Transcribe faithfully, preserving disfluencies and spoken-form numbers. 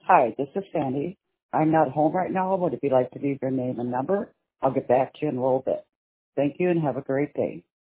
Hi, this is Sandy. I'm not home right now, but if you'd like to leave your name and number, I'll get back to you in a little bit. Thank you and have a great day.